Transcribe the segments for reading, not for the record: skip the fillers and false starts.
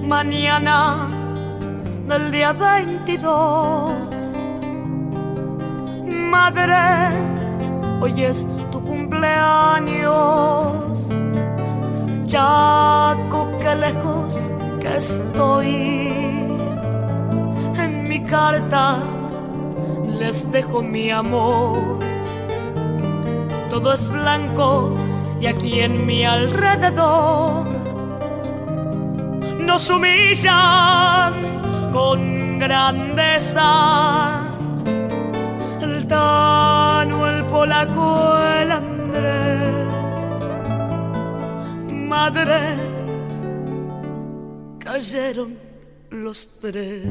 mañana del día 22. Madre, hoy es tu cumpleaños. Chaco, qué lejos que estoy. En mi carta les dejo mi amor. Todo es blanco y aquí en mi alrededor nos humillan con grandeza. El Tano, el Polaco, el Andrés. Madre, cayeron los tres.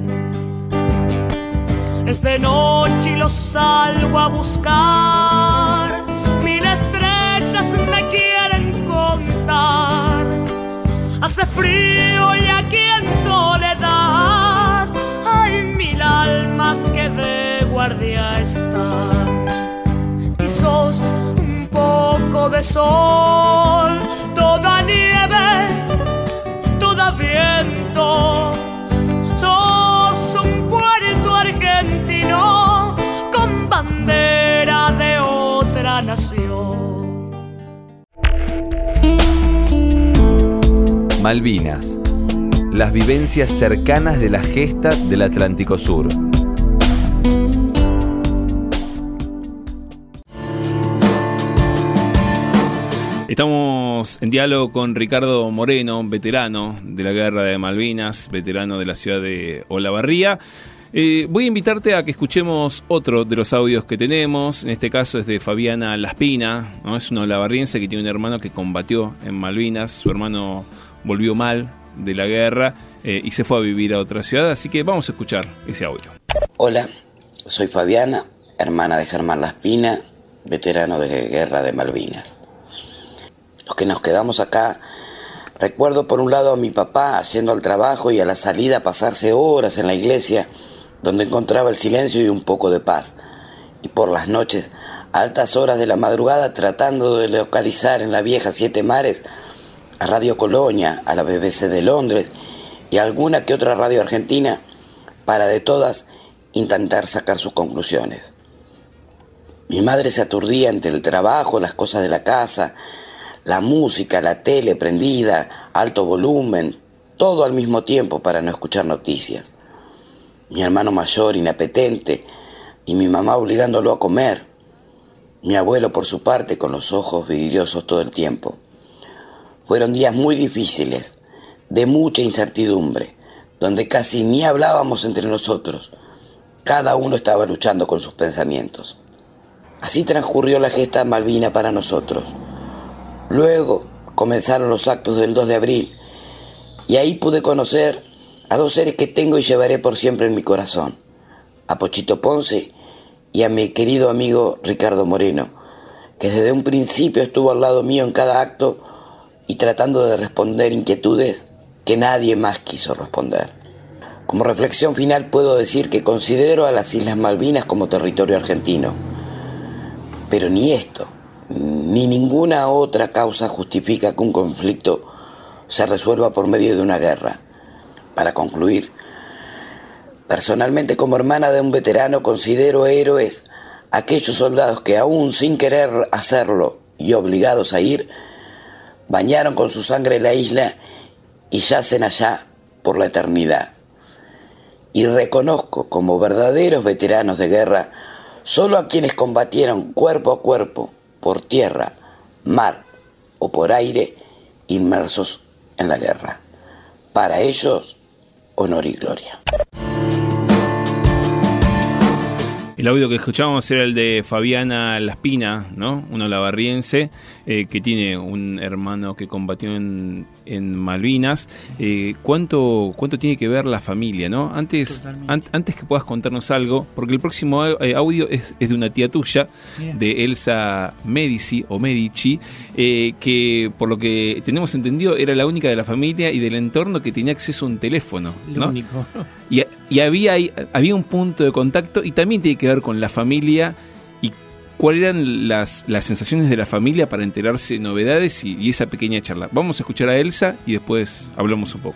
Es de noche y los salgo a buscar. 1000 estrellas me quieren contar. Hace frío y aquí en soledad hay 1000 almas que de guardia están. Y sos un poco de sol, toda nieve, toda viento. Sos un puerto argentino con bandera de otra nación. Malvinas, las vivencias cercanas de la gesta del Atlántico Sur. Estamos en diálogo con Ricardo Moreno, veterano de la Guerra de Malvinas, veterano de la ciudad de Olavarría. Voy a invitarte a que escuchemos otro de los audios que tenemos. En este caso es de Fabiana Laspina, ¿no? Es una olavarriense que tiene un hermano que combatió en Malvinas. Su hermano volvió mal de la guerra y se fue a vivir a otra ciudad. Así que vamos a escuchar ese audio. Hola, soy Fabiana, hermana de Germán Laspina, veterano de Guerra de Malvinas. Los que nos quedamos acá, recuerdo por un lado a mi papá yendo al trabajo y a la salida pasarse horas en la iglesia, donde encontraba el silencio y un poco de paz. Y por las noches, a altas horas de la madrugada, tratando de localizar en la vieja Siete Mares a Radio Colonia, a la BBC de Londres y a alguna que otra radio argentina, para de todas intentar sacar sus conclusiones. Mi madre se aturdía entre el trabajo, las cosas de la casa, la música, la tele prendida, alto volumen, todo al mismo tiempo para no escuchar noticias. Mi hermano mayor inapetente y mi mamá obligándolo a comer. Mi abuelo por su parte con los ojos vidriosos todo el tiempo. Fueron días muy difíciles, de mucha incertidumbre, donde casi ni hablábamos entre nosotros. Cada uno estaba luchando con sus pensamientos. Así transcurrió la gesta Malvina para nosotros. Luego comenzaron los actos del 2 de abril y ahí pude conocer a dos seres que tengo y llevaré por siempre en mi corazón, a Pochito Ponce y a mi querido amigo Ricardo Moreno, que desde un principio estuvo al lado mío en cada acto y tratando de responder inquietudes que nadie más quiso responder. Como reflexión final puedo decir que considero a las Islas Malvinas como territorio argentino, pero ni esto ni ninguna otra causa justifica que un conflicto se resuelva por medio de una guerra. Para concluir, personalmente como hermana de un veterano considero héroes aquellos soldados que aún sin querer hacerlo y obligados a ir, bañaron con su sangre la isla y yacen allá por la eternidad. Y reconozco como verdaderos veteranos de guerra solo a quienes combatieron cuerpo a cuerpo, por tierra, mar o por aire, inmersos en la guerra. Para ellos, honor y gloria. El audio que escuchábamos era el de Fabiana Laspina, ¿no? Una olavarriense que tiene un hermano que combatió en Malvinas. ¿Cuánto tiene que ver la familia, no? Antes que puedas contarnos algo, porque el próximo audio es de una tía tuya, bien, de Elsa Medici o Medici, que por lo que tenemos entendido era la única de la familia y del entorno que tenía acceso a un teléfono, ¿no? Lo único. Y había un punto de contacto y también tiene que ver con la familia y cuáles eran las sensaciones de la familia para enterarse de novedades y esa pequeña charla. Vamos a escuchar a Elsa y después hablamos un poco.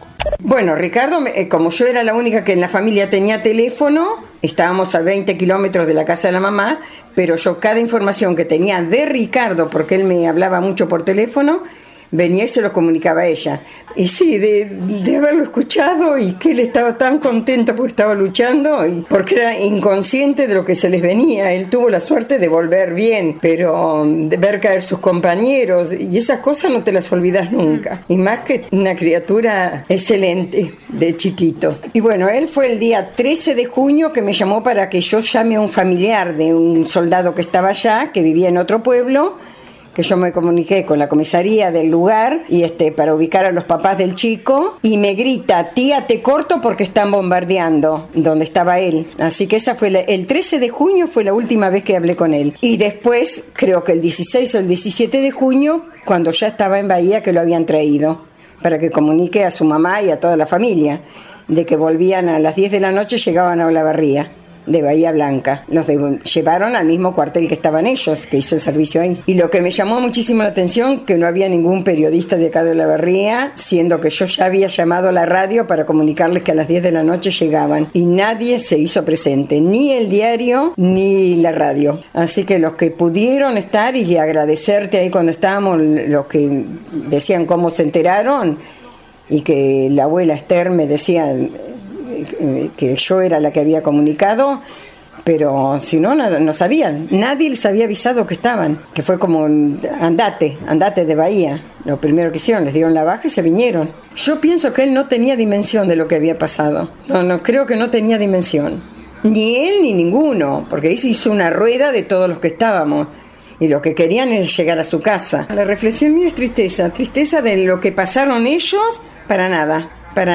Bueno, Ricardo, como yo era la única que en la familia tenía teléfono, estábamos a 20 kilómetros de la casa de la mamá, pero yo cada información que tenía de Ricardo, porque él me hablaba mucho por teléfono, venía y se lo comunicaba a ella. Y sí, de haberlo escuchado y que él estaba tan contento porque estaba luchando y porque era inconsciente de lo que se les venía. Él tuvo la suerte de volver bien, pero de ver caer sus compañeros y esas cosas no te las olvidas nunca. Y más que una criatura excelente de chiquito. Y bueno, él fue el día 13 de junio que me llamó para que yo llame a un familiar de un soldado que estaba allá, que vivía en otro pueblo, que yo me comuniqué con la comisaría del lugar y para ubicar a los papás del chico, y me grita: tía, te corto porque están bombardeando donde estaba él. Así que esa fue el 13 de junio fue la última vez que hablé con él. Y después, creo que el 16 o el 17 de junio, cuando ya estaba en Bahía, que lo habían traído para que comunique a su mamá y a toda la familia de que volvían a las 10 de la noche, llegaban a Olavarría de Bahía Blanca. Los llevaron al mismo cuartel que estaban ellos, que hizo el servicio ahí. Y lo que me llamó muchísimo la atención, que no había ningún periodista de acá de Olavarría, siendo que yo ya había llamado a la radio para comunicarles que a las 10 de la noche llegaban. Y nadie se hizo presente, ni el diario, ni la radio. Así que los que pudieron estar, y agradecerte ahí cuando estábamos, los que decían cómo se enteraron, y que la abuela Esther me decía que yo era la que había comunicado, pero si no, no sabían, nadie les había avisado que estaban, que fue como andate de Bahía. Lo primero que hicieron, les dieron la baja y se vinieron. Yo pienso que él no tenía dimensión de lo que había pasado. No, creo que no tenía dimensión, ni él ni ninguno, porque ahí se hizo una rueda de todos los que estábamos y lo que querían era llegar a su casa. La reflexión mía es tristeza de lo que pasaron ellos, para nada.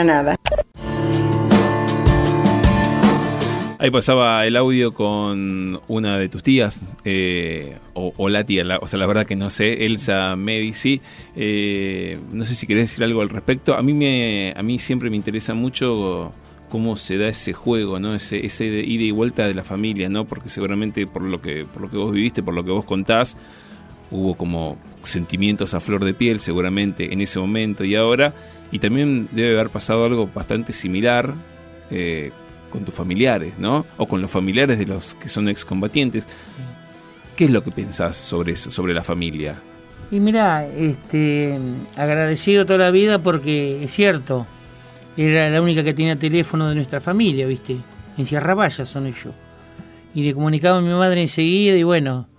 Ahí pasaba el audio con una de tus tías, o la tía, o sea, la verdad que no sé, Elsa Medici. No sé si querés decir algo al respecto. A mí siempre me interesa mucho cómo se da ese juego, ¿no? Ese ida y vuelta de la familia, ¿no? Porque seguramente por lo que vos viviste, por lo que vos contás, hubo como sentimientos a flor de piel seguramente en ese momento y ahora, y también debe haber pasado algo bastante similar con tus familiares, ¿no? O con los familiares de los que son excombatientes. ¿Qué es lo que pensás sobre eso, sobre la familia? Y mirá, agradecido toda la vida porque es cierto, era la única que tenía teléfono de nuestra familia, ¿viste? En Sierra Valla son ellos. Y le comunicaba a mi madre enseguida y bueno,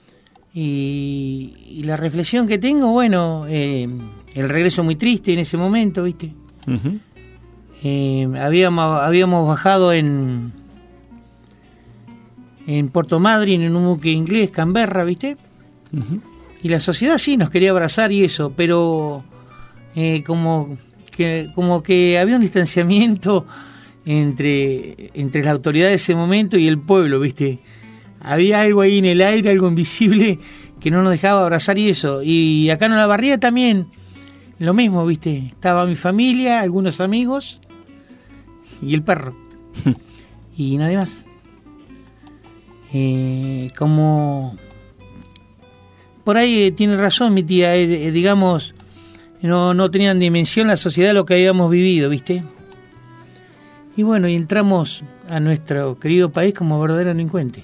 y la reflexión que tengo, bueno, el regreso muy triste en ese momento, ¿viste? Uh-huh. Habíamos bajado en Puerto Madryn en un buque inglés, Canberra, ¿viste? Uh-huh. Y la sociedad sí nos quería abrazar y eso, pero como que había un distanciamiento entre la autoridad de ese momento y el pueblo, ¿viste? Había algo ahí en el aire, algo invisible que no nos dejaba abrazar y eso. Y acá en Olavarría también lo mismo, ¿viste? Estaba mi familia, algunos amigos y el perro. Y nadie más. Como por ahí tiene razón mi tía, digamos, no tenían dimensión la sociedad de lo que habíamos vivido, ¿viste? Y bueno, y entramos a nuestro querido país como verdaderos delincuentes.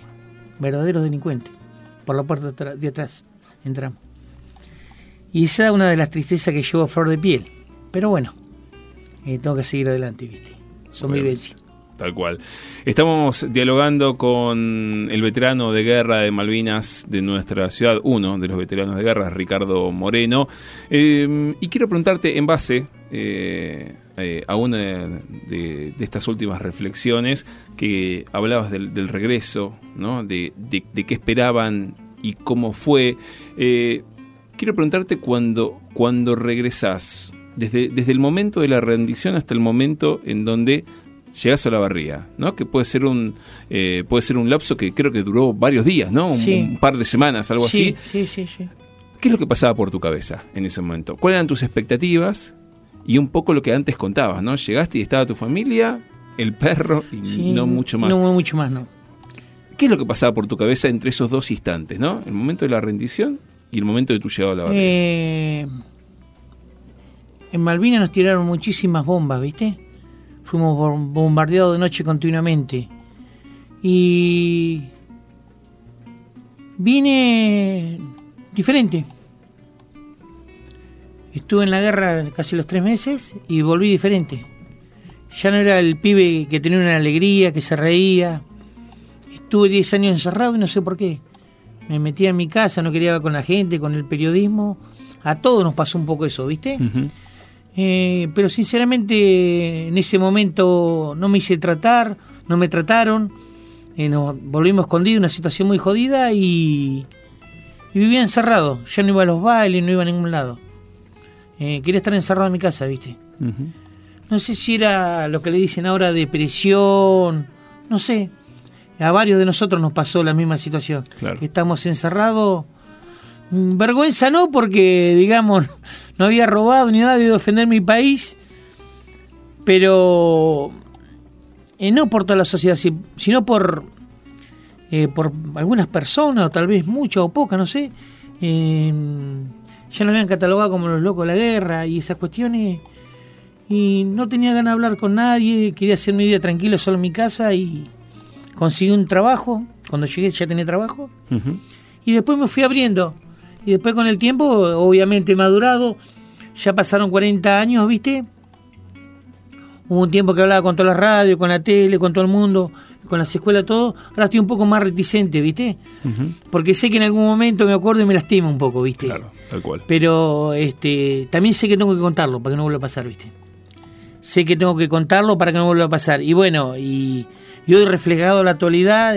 Por la puerta de atrás entramos. Y esa es una de las tristezas que llevo a flor de piel. Pero bueno, tengo que seguir adelante, ¿viste? Son vivencias. Tal cual. Estamos dialogando con el veterano de guerra de Malvinas de nuestra ciudad, uno de los veteranos de guerra, Ricardo Moreno. Y quiero preguntarte, en base a una de estas últimas reflexiones, que hablabas del regreso, ¿no? De qué esperaban y cómo fue. Quiero preguntarte cuando regresás, desde el momento de la rendición hasta el momento en donde llegás a Olavarría, ¿no? Que puede ser un lapso que creo que duró varios días, ¿no? Sí. Un par de semanas, algo así. Sí. ¿Qué es lo que pasaba por tu cabeza en ese momento? ¿Cuáles eran tus expectativas? Y un poco lo que antes contabas, ¿no? Llegaste y estaba tu familia, el perro y no mucho más. No mucho más, no. ¿Qué es lo que pasaba por tu cabeza entre esos dos instantes, ¿no? El momento de la rendición y el momento de tu llegada a Olavarría. en Malvinas nos tiraron muchísimas bombas, ¿viste? Fuimos bombardeados de noche continuamente. Y vine diferente. Estuve en la guerra casi los 3 meses y volví diferente. Ya no era el pibe que tenía una alegría, que se reía. Estuve 10 años encerrado y no sé por qué. Me metía en mi casa, no quería hablar con la gente, con el periodismo. A todos nos pasó un poco eso, ¿viste? Uh-huh. Pero sinceramente en ese momento no me hice tratar, no me trataron. Nos volvimos escondidos, una situación muy jodida y vivía encerrado. Ya no iba a los bailes, no iba a ningún lado. Quería estar encerrado en mi casa, ¿viste? Uh-huh. No sé si era lo que le dicen ahora depresión, no sé. A varios de nosotros nos pasó la misma situación. Claro. Que estamos encerrados. Vergüenza no, porque, digamos, no había robado ni nada de defender mi país. Pero no por toda la sociedad, sino por algunas personas, o tal vez muchas o pocas, no sé. Ya nos habían catalogado como los locos de la guerra y esas cuestiones. Y no tenía ganas de hablar con nadie. Quería hacer mi vida tranquilo solo en mi casa y conseguí un trabajo. Cuando llegué ya tenía trabajo. Uh-huh. Y después me fui abriendo. Y después con el tiempo, obviamente madurado, ya pasaron 40 años, ¿viste? Hubo un tiempo que hablaba con todas las radios, con la tele, con todo el mundo, con las escuelas, todo. Ahora estoy un poco más reticente, ¿viste? Uh-huh. Porque sé que en algún momento me acuerdo y me lastima un poco, ¿viste? Claro, tal cual. Pero también sé que tengo que contarlo para que no vuelva a pasar, ¿viste? Sé que tengo que contarlo para que no vuelva a pasar. Y bueno, y hoy reflejado en la actualidad,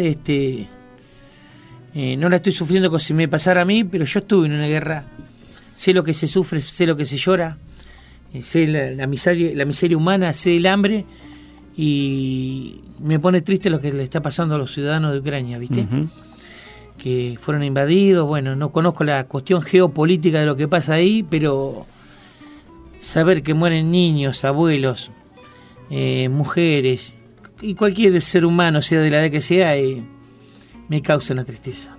no la estoy sufriendo como si me pasara a mí, pero yo estuve en una guerra. Sé lo que se sufre, sé lo que se llora, sé la miseria humana, sé el hambre, y me pone triste lo que le está pasando a los ciudadanos de Ucrania, ¿viste? Uh-huh. Que fueron invadidos. Bueno, no conozco la cuestión geopolítica de lo que pasa ahí, pero saber que mueren niños, abuelos, mujeres y cualquier ser humano, sea de la edad que sea, me causa una tristeza.